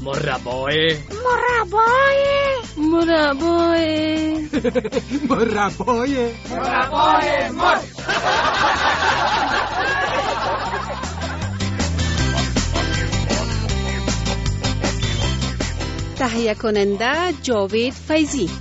مربای تهیه کننده جاوید فیضی.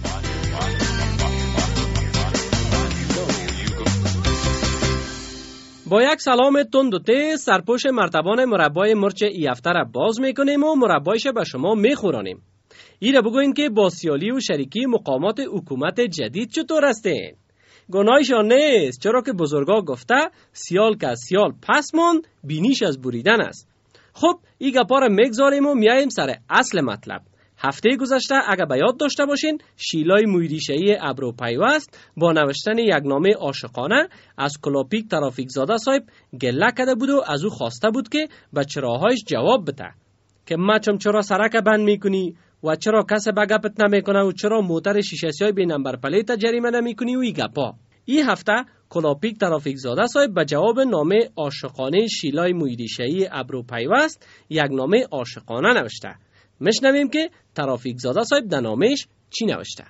با یک سلام تند و تیز سرپوش مرتبان مربای مرچ ای هفته را باز میکنیم و مربایش به شما میخورانیم. ایره بگوین که با سیالی و شریکی مقامات حکومت جدید چطور هستین؟ گناهشان نیست، چرا که بزرگا گفته سیال که از سیال پس ماند بینیش از بریدن است. خب این گپا را میگذاریم و میاییم سر اصل مطلب. هفته گذشته اگه به یاد داشته باشین شیلای مویریشه‌ای ابرو پیوست با نوشتن یک نامه عاشقانه از کلاپیک ترافیک زاده صاحب گله کرده بود و از او خواسته بود که به چراهایش جواب بده که مچم چرا سرک بند میکنی و چرا کس به گپت نمیکنه و چرا موتر شیشه سیاه بی نمبر پلیت جریمه نمیکنی و ای گپا. این هفته کلاپیک ترافیک زاده صاحب به جواب نامه عاشقانه شیلای مویریشه‌ای ابرو پیوست یک نامه عاشقانه نوشته. مشنویم که ترافیک زاده صاحب در نامش چی نوشته.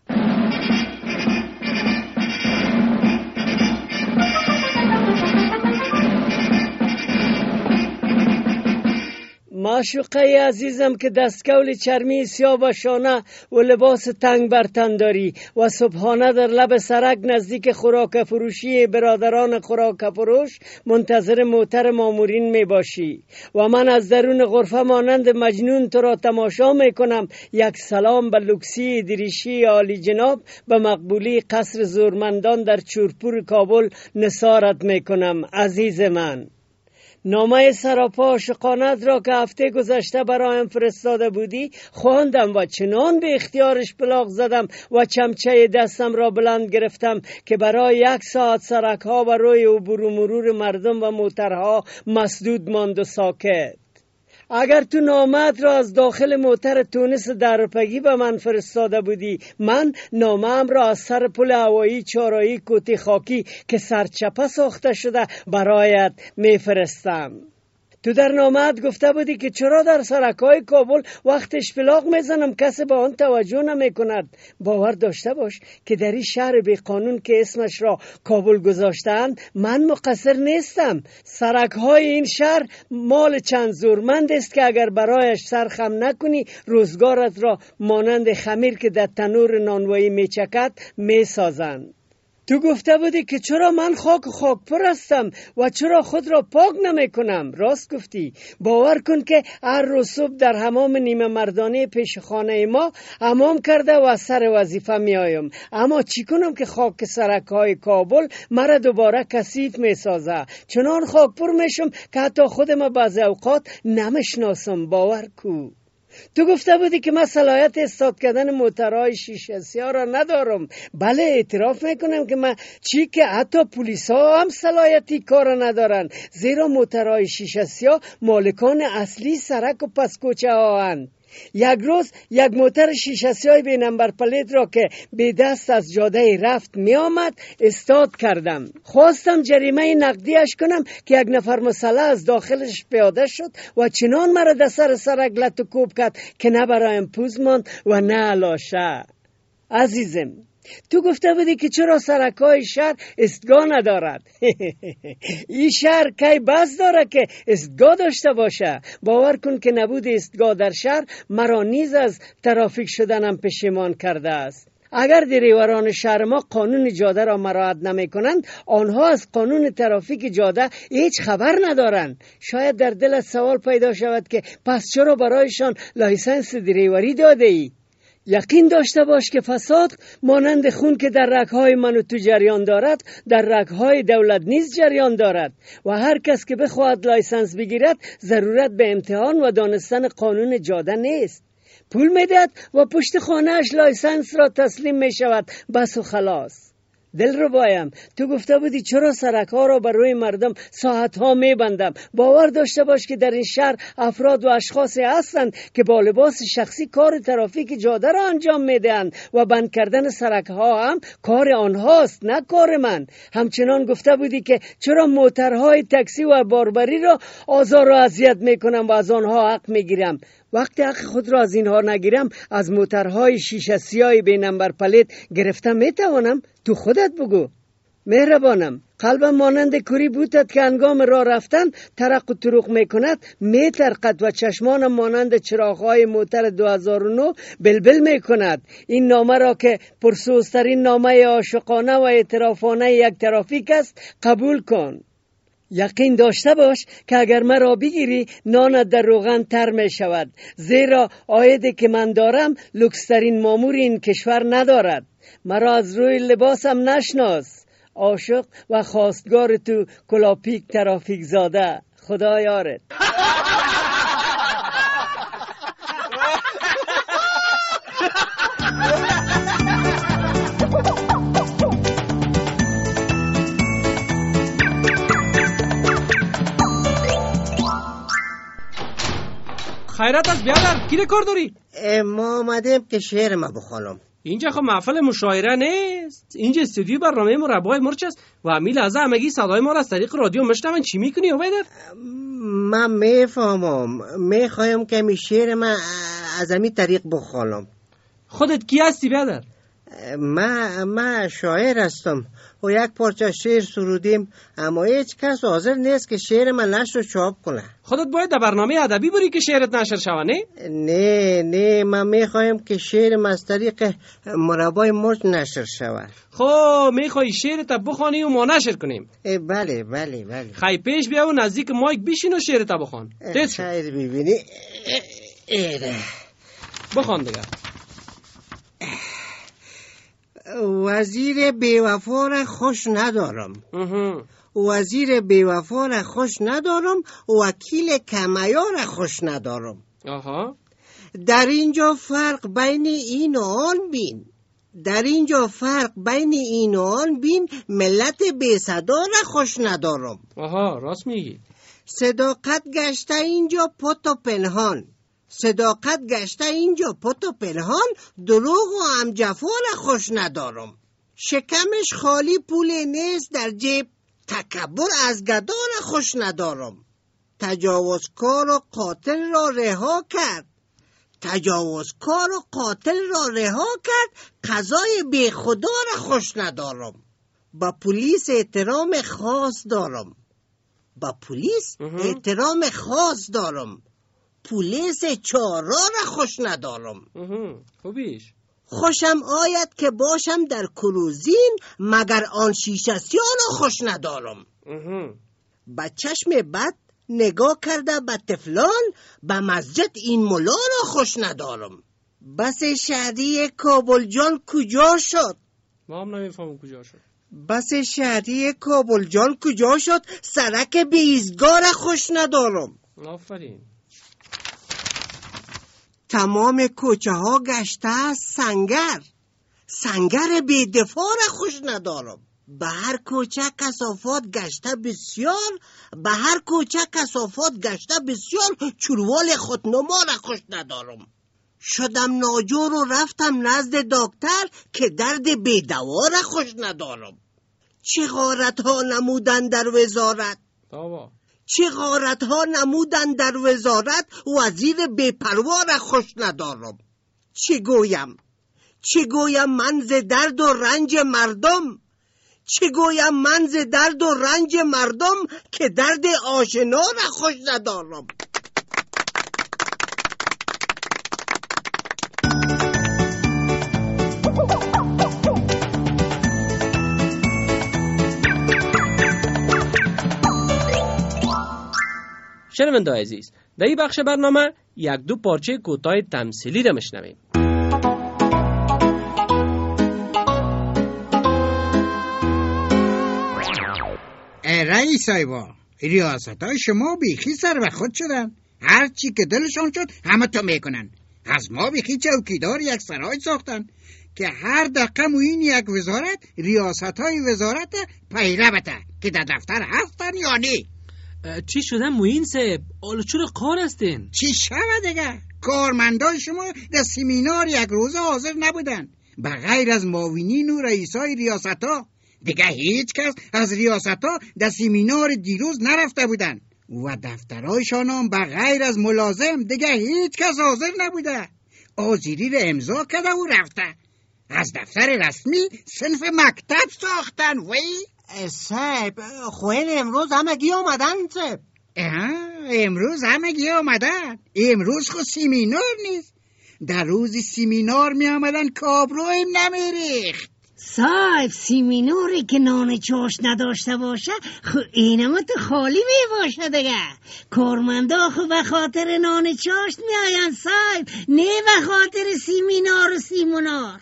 معشوقه عزیزم که دستکول چرمی سیاه و شانه و لباس تنگ بر تن داری و صبحانه در لب سرک نزدیک خوراک فروشی برادران خوراک فروش منتظر موتر مامورین می باشی و من از درون غرفه مانند مجنون تو را تماشا می کنم. یک سلام به لوکسی دریشی عالی جناب به مقبولی قصر زورمندان در چورپور کابل نثارت می کنم. عزیز من، نامه سراپا عاشقانت را که هفته گذشته برایم فرستاده بودی خواندم و چنان به اختیارش بلاغ زدم و چمچه دستم را بلند گرفتم که برای 1 ساعت سرک‌ها و روی عبور و مرور مردم و موترها مسدود ماند و ساکت. اگر تو نامت را از داخل موتر تونس درپگی به من فرستاده بودی، من نامم را از سر پل هوایی چارایی کوتی خاکی که سرچپه ساخته شده برایت میفرستم. تو در نامت گفته بودی که چرا در سرک‌های کابل وقت اشپلاق میزنم کسی به آن توجه نمی کند. باور داشته باش که در این شهر بی قانون که اسمش را کابل گذاشتند من مقصر نیستم. سرک‌های این شهر مال چند زورمند است که اگر برایش سرخم نکنی روزگارت را مانند خمیر که در تنور نانوایی میچکد میسازند. تو گفته بودی که چرا من خاک پرستم و چرا خود را پاک نمی کنم. راست گفتی. باور کن که هر روز صبح در حمام نیمه مردانه پیش خانه ما حمام کرده و سر وظیفه می آیم. اما چی کنم که خاک سرک‌های کابل مرا دوباره کثیف می سازه. چنان خاک پر می شم که حتی خودم بعضی اوقات نمیشناسم. باور کو. تو گفته بودی که من صلاحیت استارت کردن موترهای شیشه سیاه را ندارم. بله اعتراف میکنم که من چی که حتی پلیس ها هم صلاحیتی کار ندارن، زیرا موترهای شیشه سیاه مالکان اصلی سرک و پسکوچه ها هستند. یک روز یک موتر شیشه سیاه بی نمبر پلیت را که به دست از جاده رفت می آمد استارت کردم. خواستم جریمه نقدیش کنم که یک نفر مسلح از داخلش پیاده شد و چنان مرا در سر سرک لط و کوب کرد که نه برایم پوز ماند و نه علاشه. عزیزم، تو گفته بودی که چرا سرک‌های شهر استگاه ندارد. این شهر کی بس داره که استگاه داشته باشه. باور کن که نبود استگاه در شهر مرا نیز از ترافیک شدنم پشیمان کرده است. اگر دریوران شهر ما قانون جاده را مراعات نمی کنند، آنها از قانون ترافیک جاده هیچ خبر ندارند. شاید در دلت سوال پیدا شود که پس چرا برایشان لایسنس دریوری داده ای؟ یقین داشته باش که فساد مانند خون که در رگ‌های من و تو جریان دارد در رگ‌های دولت نیز جریان دارد و هر کس که بخواهد لایسنس بگیرد ضرورت به امتحان و دانستن قانون جاده نیست. پول میدهد و پشت خانه‌اش لایسنس را تسلیم می شود. بس و خلاص. دلربایم، تو گفته بودی چرا سرک ها را بر روی مردم ساعت ها میبندم. باور داشته باش که در این شهر افراد و اشخاصی هستند که با لباس شخصی کار ترافیک جاده را انجام میدهند و بند کردن سرک ها هم کار آنهاست، نه کار من. همچنان گفته بودی که چرا موترهای تاکسی و باربری را آزار و اذیت میکنم و از آنها حق میگیرم. وقتی حق خود را از اینها نگیرم، از موترهای شیشه سیاه بی نمبر پلیت گرفتم میتوانم؟ تو خودت بگو. مهربانم، قلبم مانند کوری بودت که هنگام راه رفتن ترق و طرق میکند میترقد و چشمانم مانند چراغهای موتر 2009 بلبل میکند. این نامه را که پرسوزترین نامه عاشقانه و اعترافانه یک ترافیک است قبول کن. یقین داشته باش که اگر مرا بگیری نانت در روغن تر می شود، زیرا عایدی که من دارم لوکسترین مامور این کشور ندارد. مرا از روی لباسم نشناس. عاشق و خواستگار تو کلاپیک ترافیک زاده. خدا یارت. خیرت از بیادر، کی کار داری؟ ما آمدیم که شعر ما بخوانم. اینجا خب محفل مشاعره نیست، اینجا استودیو برنامه مربای مرچ است و همین لحظه همگی صدای ما را از طریق رادیو میشنون. چی میکنی عبیدر؟ من میفهمم، میخوایم که می شعر من از همین طریق بخوانم. خودت کی هستی بیادر؟ من شاعر هستم و یک پارچه شعر سرودیم، اما هیچ کس حاضر نیست که شعر من نشر و چاپ کنه. خودت باید در برنامه ادبی بری که شعرت نشر شوه، نه؟ نه من میخوایم که شعر من از طریق مربای مرچ نشر شوه. خب میخوای شعرت بخوانی و ما نشر کنیم؟ بله. خی پیش بیا و نزدیک مایک بشین و شعرت بخوان. خیر ببینی. بخوان دیگه. وزیر بیوفا را خوش ندارم، وزیر بیوفا را خوش ندارم، وکیل کمیا را خوش ندارم. در اینجا فرق بین این و آن بین، در اینجا فرق بین این و آن بین، ملت بی صدا را خوش ندارم. راست میگی. صداقت گشته اینجا پت و پنهان، صداقت گشته اینجا پت و پنهان، دروغ و هم جفا را خوش ندارم. شکمش خالی پول نیست در جیب، تکبر از گدا را خوش ندارم. تجاوزکار و قاتل را رها کرد، تجاوزکار و قاتل را رها کرد، قضای بی خدا را خوش ندارم. با پلیس احترام خاص دارم، با پلیس احترام خاص دارم. پولیس چارا را خوش ندارم. خوبیش. خوشم آید که باشم در کروزین، مگر آن شیشه سیاه را خوش ندارم. با چشم بد نگاه کرده به طفلان، به مسجد این ملا را خوش ندارم. بس شهری کابل جان کجا شد؟ ما هم نمیفهمم کجا شد. بس شهری کابل جان کجا شد؟ سرک بیزگاه را خوش ندارم. آفرین. تمام کوچه ها گشته سنگر، سنگر بی دفاع را خوش ندارم. به هر کوچه کثافات گشته بسیار، به هر کوچه کثافات گشته بسیار، چروال خودنما را خوش ندارم. شدم ناجور و رفتم نزد دکتر، که درد بی دوا را خوش ندارم. چه غارت ها نمودن در وزارت، چه غارت ها نمودن در وزارت، وزیر بی‌پروا را خوش ندارم. چه گویم من ز درد و رنج مردم، چه گویم من ز درد و رنج مردم، که درد آشنا را خوش ندارم. شنونده‌های عزیز، در این بخش برنامه یک دو پارچه کوتاه تمثیلی را میشنویم. رئیس صاحبا، ریاستای شما بیخی سر و خود شدن. هر چی که دلشان شد همه تا میکنن. از ما بیخی چوکیدار یک سرای ساختن که هر دقیقه موین یک وزارت ریاست های وزارت پیره بته که در دفتر هستن یا نه. چی شده موین صاحب؟ آلو چرا قار هستین؟ چی شود دیگه؟ کارمندای شما در سیمینار یک روزه حاضر نبودن بغیر از معاونین و رئیسای ریاست ها. دیگه هیچ کس از ریاست ها در سیمینار دیروز نرفته بودن و دفترهایشان هم بغیر از ملازم دیگه هیچ کس حاضر نبوده. آذری را امضا کرده و رفته. از دفتر رسمی صنف مکتب ساختن. وی صاحب خویل امروز همگی آمدن صاحب. امروز همگی آمدن؟ امروز خود سیمینار نیست. در روز سیمینار می آمدن کابرویم نمیریخت. صاحب سیمیناری که نان چاش نداشته باشه خو اینمت خالی می باشه دیگه. کارمندا خو به خاطر نان چاش می آین صاحب، نه به خاطر سیمینار و سیمونار.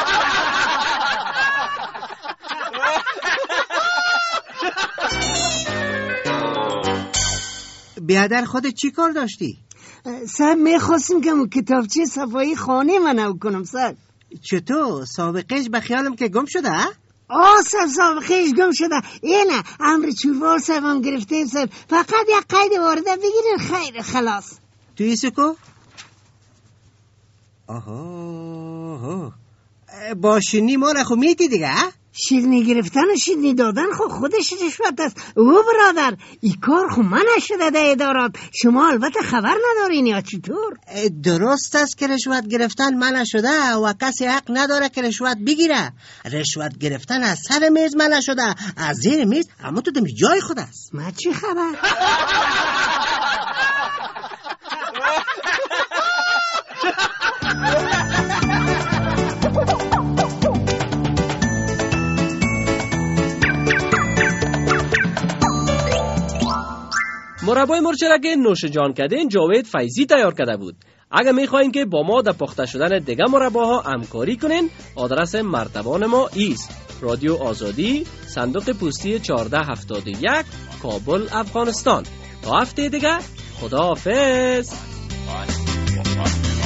بیادر خودت چی کار داشتی؟ صاحب میخواستیم که کتابچه صفایی خانه منو کنم صاحب. چطور؟ سابقهش به خیالم که گم شده؟ صاحب سابقهش گم شده. اینه امر چوروار صاحب هم گرفتیم صاحب. فقط یک قید وارده بگیرین خیر خلاص. توی سکو؟ آها با شیرنی مال خو میدی دیگه؟ شیرنی گرفتن و شیرنی دادن خو خودش رشوت است. او برادر این کار خو من نشده در ادارات. شما البته خبر ندارین یا چطور؟ درست است که رشوت گرفتن منع شده و کسی حق نداره که رشوت بگیره. رشوت گرفتن از سر میز منع شده، از زیر میز اما تو دمی جای خود است. ما چی خبر؟ مربای مرچ را که نوش جان کردین جاوید فیضی تیار کرده بود. اگر میخواین که با ما در پخته شدن دیگه مرباها همکاری کنین، آدرس مرتبان ما ایست: رادیو آزادی، صندوق پستی 1471، کابل، افغانستان. تا هفته دیگه خداحافظ.